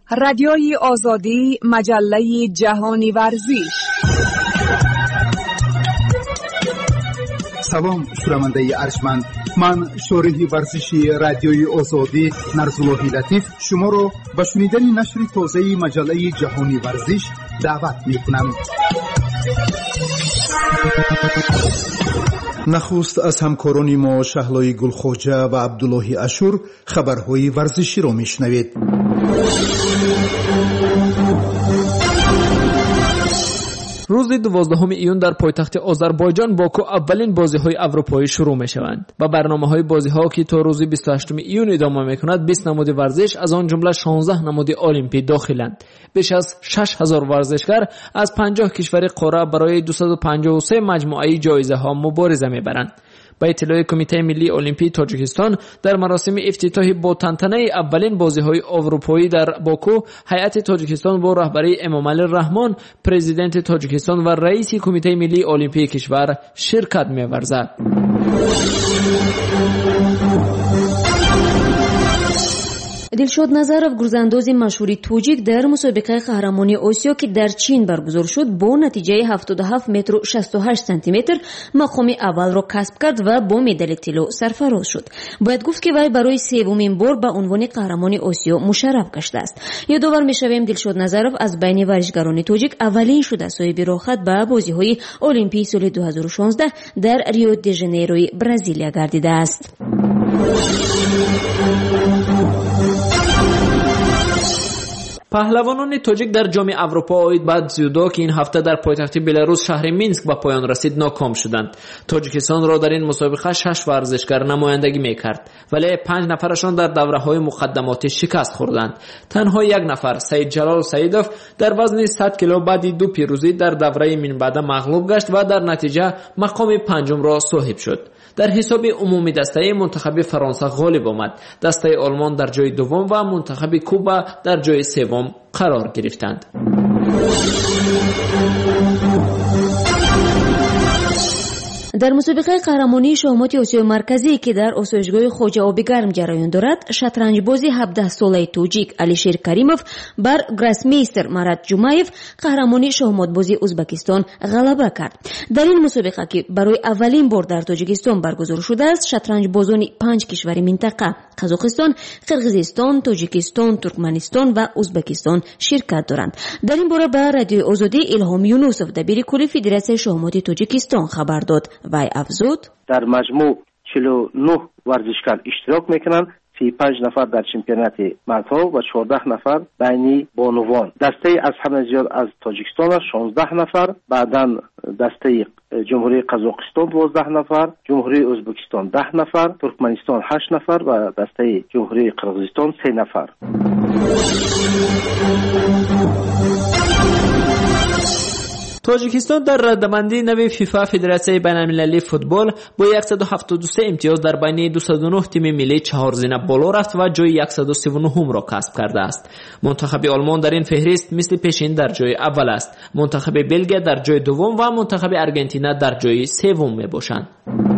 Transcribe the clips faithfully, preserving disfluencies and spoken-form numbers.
رادیوی آزادی، مجله جهانی ورزش. سلام شنونده ارجمند، من شارح ورزشی رادیوی آزادی نرزاللهی لطیف شما را به شنیدن نشر تازه مجله جهانی ورزش دعوت می‌کنم. نخست از همکاران ما شهلای گلخوجه و عبدالله اشور خبرهای ورزشی را میشنوید. روز دوازدهم ایون در پایتخت آذربایجان باکو اولین بازی‌های اروپایی شروع می‌شوند. با برنامه‌های بازی‌ها که تا روز بیست و هشتم ایون ادامه می‌کند، بیست نماد ورزش از آن جمله شانزده نماد المپی داخلند. بیش از شش هزار ورزشکار از پنجاه کشور قاره برای دویست و پنجاه و سه مجموعه جایزه‌ها مبارزه می‌برند. با اطلاع کمیته ملی المپی تاجیکستان در مراسم افتتاحی با تنتنه اولین بازی‌های اروپایی در باکو، هیئت تاجیکستان با رهبری امامعلی رحمان، پرزیدنت تاجیکستان و رئیس کمیته ملی المپی کشور شرکت می‌ورزد. دلشاد نظرов گرزاندوزی مشهوری توجیک در مسابقه قهرمانی آسیا که در چین برگزار شد با نتیجه هفتاد و هفت متر و شصت و هشت سانتی متر مقام اول را کسب کرد و با مدال طلا سرفراز شد. باید گفت که وی برای سومین بار به عنوان قهرمان آسیا مشرف گشته است. یادآور می‌شویم دلشاد نظرов از بین ورزشکاران توجیک اولین شده صاحب راحت به بازی‌های المپی سال دو هزار و شانزده در ریو دی ژانیروی برزیلیا گردیده است. پهلوانان تاجیک در جام اروپا عاید به زیودو که این هفته در پایتخت بلاروس شهر مینسک به پایان رسید ناکام شدند. تاجیکستان را در این مسابقه شش ورزشکار نمایندگی میکرد، ولی پنج نفرشان در دوره‌های مقدماتی شکست خوردند. تنها یک نفر، سید جلال سیدوف، در وزن صد کیلو بعد دو پیروزی در دوره منبعد مغلوب گشت و در نتیجه مقام پنجم را صاحب شد. در حساب عمومی دسته منتخب فرانسه غالب آمد. دسته آلمان در جای دوم و منتخب کوبا در جای سوم قرار گرفتند. در مسابقه قهرمانی شاهمات آسیای مرکزی که در آسایشگاه خواجه آبی گرم جریان دارد، شطرنج بازی هفده ساله توجیک علیشیر کریمов بر گراسمیستر مراد جمعیف قهرمانی شاهمات بازی ازبکستان غلبه کرد. در این مسابقه که برای اولین بار در تاجیکستان برگزار شده است، شطرنج بازان پنج کشور منطقه قزاقستان، قرقیزستان، تاجیکستان، ترکمنستان و ازبکستان شرکت دارند. در این باره به رادیوی آزادی الهام یونوسов دبیر کل فدراسیون شاهمات تاجیکستان خبر داد. وی افزود: در مجموع چهل و نه ورزشکار اشتراک میکنند. سی و پنج نفر در چمپیونات مردها و چهارده نفر بین بانوان. دسته از همه زیاد از تاجیکستان شانزده نفر، بعداً دسته جمهوری قزاقستان دوازده نفر، جمهوری ازبکستان ده نفر، ترکمنستان هشت نفر و دسته جمهوری قرقیزستان سه نفر. تاجیکستان در ردبندی نوی فیفا فدراسیون بین‌المللی فوتبال با صد و هفتاد و سه امتیاز در بین دویست و نه تیم ملی چهار زینه بالا رفت و جای صد و سی و نه را کسب کرده است. منتخب آلمان در این فهرست مثل پیشین در جای اول است. منتخب بلژیک در جای دوم و منتخب آرژانتین در جای سوم میباشند.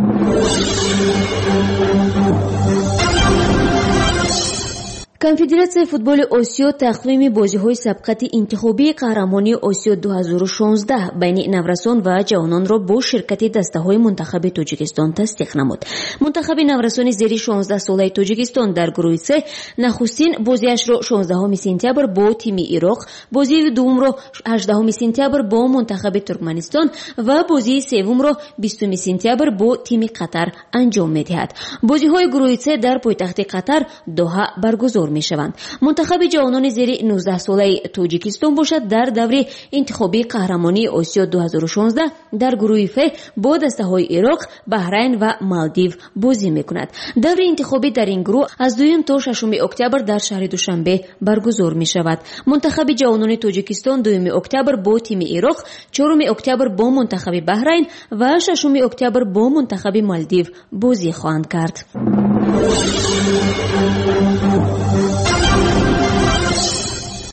کنفدراسیون فوتبال آسیا تقویم بازی‌های سبقت انتخابی قهرمانی آسیا دو هزار و شانزده بین نورسان و جوانان را با شرکت دسته‌های منتخب تاجیکستان تصدیق نمود. منتخب نورسان زیر شانزده ساله تاجیکستان در گروه سه نخستین بازیش را شانزدهم سپتامبر با تیم عراق، بازی دوم را هجدهم سپتامبر با منتخب ترکمنستان و بازی سوم را بیستم سپتامبر با تیم قطر انجام می‌دهد. بازی‌های گروه سه در پایتخت قطر دوحه برگزار می شوند. منتخب جوانان زیر نوزده ساله تاجیکستان باشد در دوره انتخابی قهرمانی آسیا دو هزار و شانزده در گروه ف با دسته های عراق، بحرین و مالدیو بازی می کند. دوره انتخابی در این گروه از دوم تا ششم اکتبر در شهر دوشنبه برگزار می شود. منتخب جوانان تاجیکستان دوم اکتبر با تیم عراق، چهارم اکتبر با منتخب بحرین و ششم اکتبر با منتخب مالدیو بازی خواهند کرد.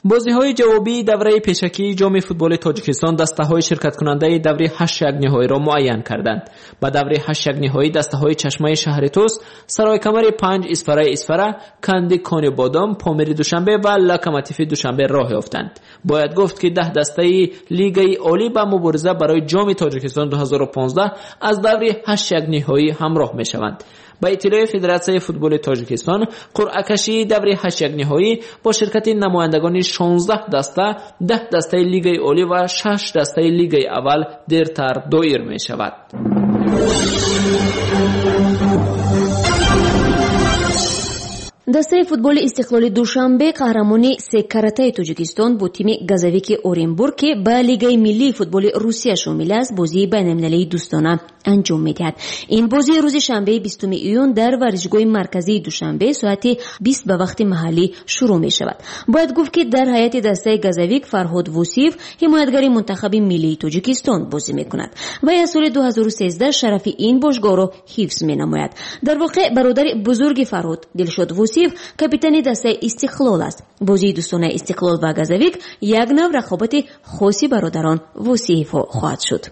بازی‌های جوابی دوره پیشکی جام فوتبال تاجیکستان دسته‌های شرکت کننده دوره هشت یک نهایی را معین کردند. با دوره هشت یک نهایی دسته‌های چشمه شهر توس، سرای کمر پنج، اسفره اسفره، کندی کان بادام، پامری دوشنبه و لوکوموتیو دوشنبه راه یافتند. باید گفت که ده دسته لیگ عالی با مبارزه برای جام تاجیکستان دو هزار و پانزده از دوره هشت یک نهایی همراه می‌شوند. با اطلاع فدراسیون فوتبال تاجیکستان، قرعه کشی دوره هشت یک نهایی با شرکت نمایندگان شانزده دسته، ده دسته لیگ عالی و شش دسته لیگ اول دیرتر دایر می شود. دسته فوتبال استقلال دوشنبه قهرمانی سه کرته تاجیکستان با تیم گازاویک اورنبورگ که به لیگ ملی فوتبال روسیه شامل است بازی بین‌المللی دوستانه انجام می‌دهد. این بازی روز شنبه بیستم ایون در ورزشگاه مرکزی دوشنبه ساعت بیست به وقت محلی شروع می‌شود. باید گفت که در هیئت دسته گازاویک فرهاد وصیف حمایتگر منتخب ملی تاجیکستان بازی می‌کند و از سال دو هزار و سیزده شرف این باشگاه را حفظ می‌نماید. در واقع برادر بزرگ فرهاد دلشاد وصیف کاپیتان دسته استقلال است. بازی دوستانه استقلال و گازاویک یک نوع رقابت خاصی برادران وصیف خواهد شد.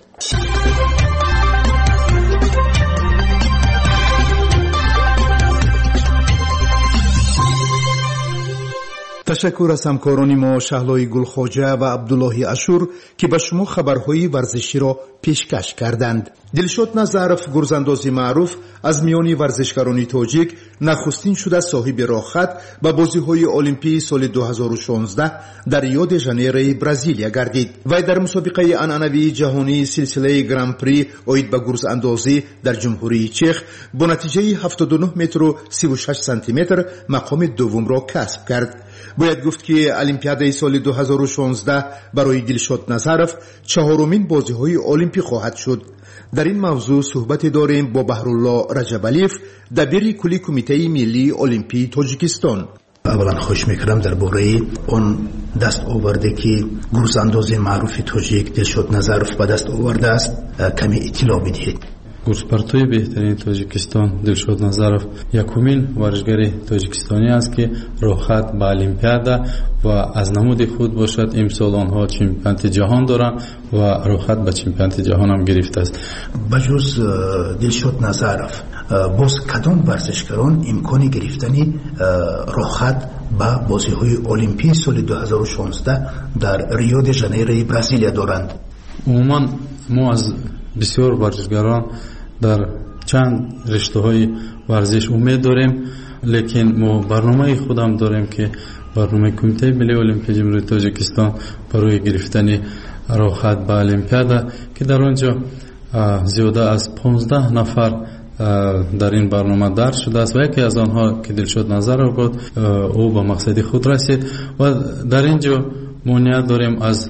تشکر از همکاران ما شهلای گلخواجه و عبدالله اشور که به شما خبرهای ورزشی را پیشکش کردند. دلشاد نظرف گرزانداز معروف از میان ورزشکاران تاجیک نخستین شده صاحب راهخط به بازی‌های المپیک سال دو هزار و شانزده در ریو دی ژانیرو برزیلیا گردید. وی در مسابقه عنعنوی جهانی سلسله گران پری اوید به گرزاندازی در جمهوری چک با نتیجه هفتاد و نه متر و سی و شش سانتی متر مقام دوم را کسب کرد. باید گفت که المپیادای سال دو هزار و شانزده برای دلشاد نظرف چهارمین بازی‌های المپیک خواهد شد. در این موضوع صحبت داریم با بهرالله رجبالیف، دبیر کلی کمیته ملی المپیک تاجیکستان. اولا خوش میکردم درباره اون دست آورده که گرزانداز معروف تاجیک دلشاد نظرف به دست آورده است کمی اطلاع بدهید. گرزپرتوی بهترین تاجیکستان دلشاد نظرف یکمین ورزشگر تاجیکستانی است که راهخط به المپیادا و از نمود خود باشد. امسال آنها چمپیونات جهان دارند و راهخط به چمپیونات جهان هم گرفته است. بجز دلشاد نظرف باز کدام ورزشکاران امکان گرفتن راهخط به بازی‌های المپیک سال دو هزار و شانزده در ریو دی ژانیرو برزیلیا دارند؟ عموما ما از بسیار ورزشکاران در چند رشته‌های ورزش امید داریم، لیکن ما برنامه خودم داریم که برنامه کمیته ملی المپیک جمهوری تاجیکستان برای گرفتن راهخط به المپیادا که در آنجا زیاده از پانزده نفر در این برنامه درج شده است و یکی از آنها که دلشاد نظرف بود او به مقصد خود رسید و در اینجا مونیت داریم از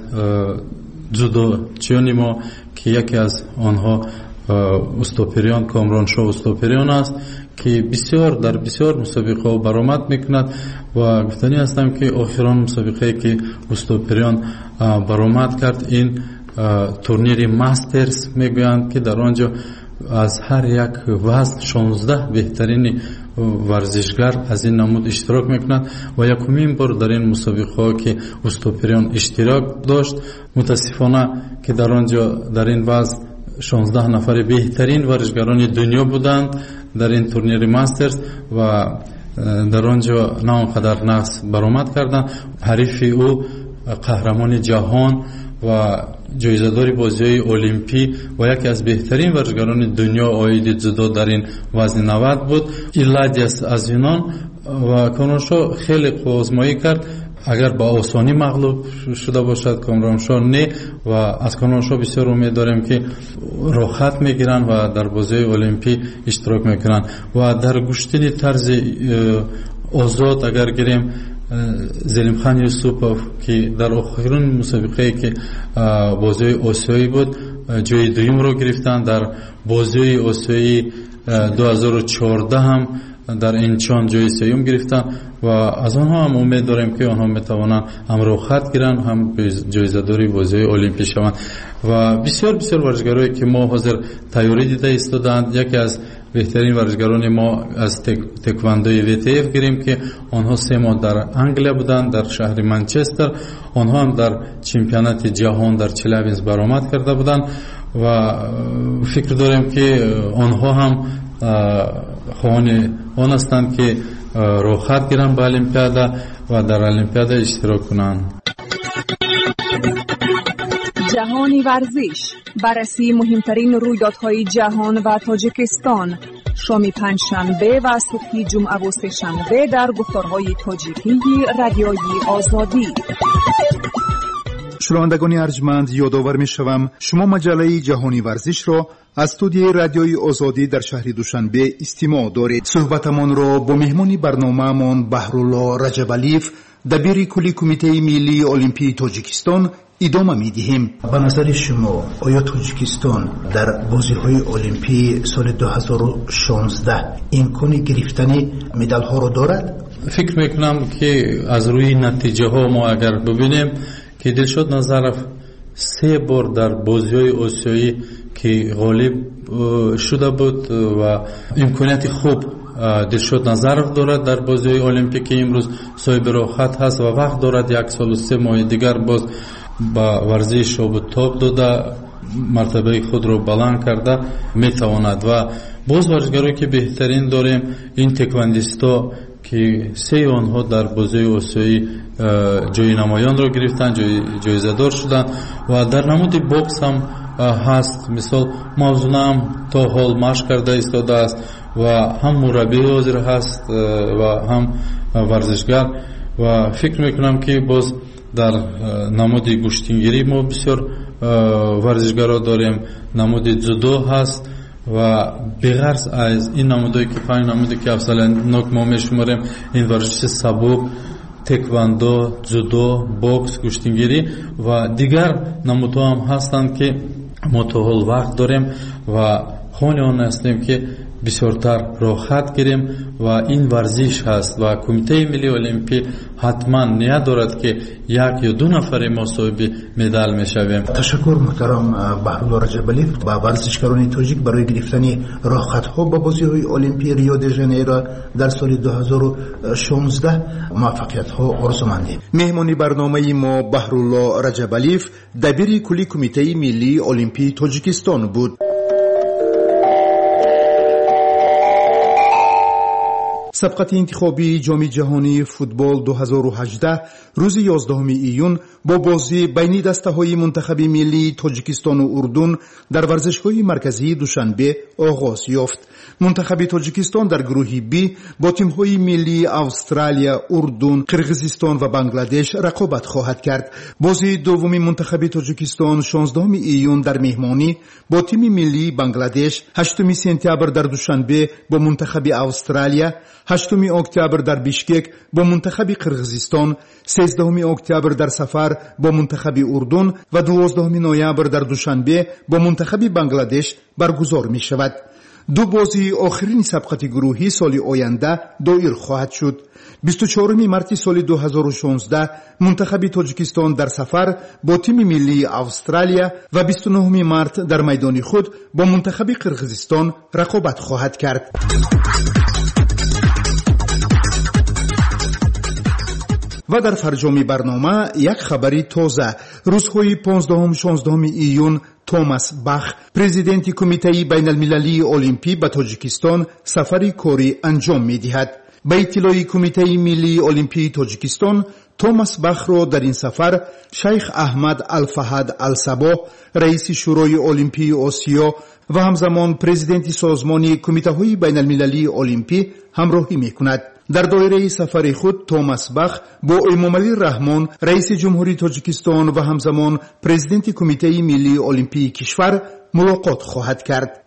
جودوچیان ما که یکی از آنها استوپریان کامران شاه استوپریان است که بسیار در بسیار مسابقه ها برآمد میکند و گفتنی هستم که آخران مسابقه که استوپریان برآمد کرد این تورنیر ماسترز میگویند که در آنجا از هر یک وزن شانزده بهترین ورزشگر از این نمود اشتراک میکنند و یکمین بار در این مسابقه ها که استوپریان اشتراک داشت. متاسفانه که در آنجا در این وزن شانزده نفر بهترین ورزشگران دنیا بودند در این تورنیر ماسترز و در آنجا نه آنقدر نقص برآمد کردند. حریف او قهرمان جهان و جایزه‌دار بازی‌های المپیک و یکی از بهترین ورزشکاران دنیا آید جودو در این وزن نود بود. ایلادیس از یونان و کامرانشاه خیلی آزمایی کرد، اگر با آسانی مغلوب شده باشد کامرانشاه نه و از کامرانشاه بسیار امید داریم که راحت میگیرن و در بازی‌های المپیک اشتراک میکنن و در گشتن طرز آزاد اگر گیریم زلیم خان یوسفوف که در آخرین مسابقه که بازی آسیایی بود جای دوم رو گرفتن. در بازی آسیایی دو هزار و چهارده هم در інчон ҷои сеюм гирифтанд ва аз онҳо ҳам умед дорем ки онҳо метавонанд ҳам рӯхат гиранд, ҳам ҷоизадори бозиҳои олимпӣ шаванд. ва бисёр бисёр варзишгароне ки мо ҳозир тайёрӣ дида истодаанд. яке аз беҳтарин варзишгарони мо аз теквандои вэ тэ эф гирем ки онҳо се моҳ дар Англия буданд, дар шаҳри Манчестер. онҳо ҳам дар чемпионати ҷаҳон дар Челябинск баромад карда буданд ва фикр дорем ки онҳо ҳам хоҳони он ҳастанд ки рӯхат гиранд ба олимпиада ва дар олимпиада иштирок кунанд. جهانی ورزش، بررسی مهمترین رویدادهای جهان و تاجیکستان، شام پنجشنبه و صبح جمعه و سه‌شنبه در گفتارهای تاجیکی رادیوی آزادی. شنوندگان ارجمند، یادآور می‌شوم شما مجله جهانی ورزش را از استودیوی رادیوی آزادی در شهر دوشنبه استماع دارید. صحبتمان را با مهمان برنامه‌مان بهرالله رجب‌علیف، دبیر کلی کمیته ملی المپی تاجیکستان ادامه می‌دهیم. به نظر شما آیا تاجیکستان در بازی‌های المپی سال دو هزار و شانزده امکان گرفتن مدال‌ها را دارد؟ فکر می‌کنم که از روی نتیجه‌ها ما اگر ببینیم که دلشاد نظرов سه بار در بازی‌های آسیایی که غالب شده بود و امکانیت خوب دلشاد نظرов دارد در بازی‌های المپیک امروز صاحب راحت هست و وقت دارد یک سال و سه ماه دیگر باز با ورزش شاب تاب داده مرتبه خود رو بلند کرده میتواند. و باز ورزشکارایی که بهترین داریم این تکواندیستا که سه آنها در بازی آسیایی جای نمایان را گرفتن، جای جایزه‌دار شدن و در نمود بوکس هم هست. مثال موضوع هم تا حال مشق کرده ایستاده است و هم مربی حاضر هست و هم ورزشگر و فکر میکنم که باز در نمود گوشتینگیری ما بسیار ورزشگرا داریم. نمود جودو هست و بغرض از این نمودایی که پنج نمودی که افضل‌ناک ما میشماریم، این ورزش سبک، تکواندو، جودو، بوکس، گوشتینگیری و دیگر نمودها هم هستند که ما تا حال وقت داریم و خواهان آن هستیم که بسیارتر راحت گیریم و این ورزش هست و کمیته ملی المپی حتما نیت دارد که یک یا دو نفر ما صاحب مدال میشویم. تشکر محترم بهرالله رجب‌علیف. با ورزشکاران تاجیک برای گرفتن راحت ها با بازی‌های المپی ریو دی ژانیرو در سال دو هزار و شانزده موفقیت ها آرزومندیم. مهمانی برنامه ما بهرالله رجب‌علیف، دبیر کلی کمیته ملی المپی تاجیکستان بود. سبقت انتخابی جام جهانی فوتبال دو هزار و هجده روز یازدهم ایون با بازی بین دسته‌های منتخب ملی تاجیکستان و اردن در ورزشگاه مرکزی دوشنبه آغاز یافت. منتخب تاجیکستان در گروه بی با تیم‌های ملی استرالیا، اردن، قرقیزستان و بنگلادش رقابت خواهد کرد. بازی دوم منتخب تاجیکستان شانزدهم ایون در مهمانی با تیم ملی بنگلادش، هشتم سپتامبر در دوشنبه با منتخب استرالیا، هشتم اکتبر در بیشکک با منتخب قرقیزستان، سیزدهم اکتبر در سفر با منتخب اردن و دوازدهم نوامبر در دوشنبه با منتخب بنگلادش برگزار می شود. دو بازی آخرین سبقت گروهی سال آینده دایر خواهد شد. بیست و چهارم مارس سال دو هزار و شانزده منتخب تاجیکستان در سفر با تیم ملی استرالیا و بیست و نهم مارس در میدان خود با منتخب قرقیزستان رقابت خواهد کرد. و در فرجام برنامه یک خبری تازه. روزهای پانزدهم شانزدهم ایون توماس باخ، پرزیدنت کمیته بین المللی المپی به تاجیکستان سفری کاری انجام می دهد. به اطلاع کمیته ملی المپی تاجیکستان، توماس باخ را در این سفر شیخ احمد الفهد الصباح، رئیس شورای المپی آسیا و همزمان پرزیدنت سازمان کمیته های بین المللی المپی همراهی می کند. در دایره سفر خود توماس باخ با امامعلی رحمان، رئیس جمهوری تاجیکستان و همزمان پرزیدنت کمیته ملی المپی کشور ملاقات خواهد کرد.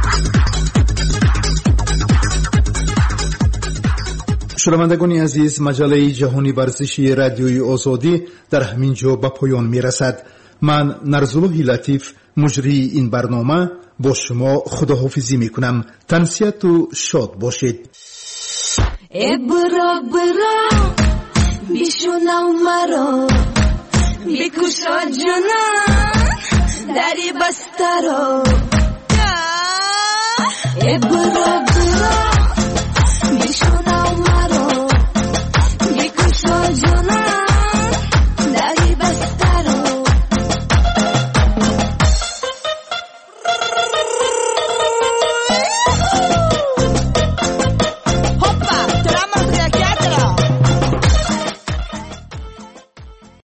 شنوندگان عزیز، مجله جهانی ورزشی رادیوی آزادی در همین جا به پایان می رسد. من نرزالله لطیف، مجری این برنامه، با شما خداحافظی می کنم. تنسیت و شاد باشید. ای برا برا بیشونم مرا بیکوشا جنان دری بسترا ای برا برا بیشونم مرا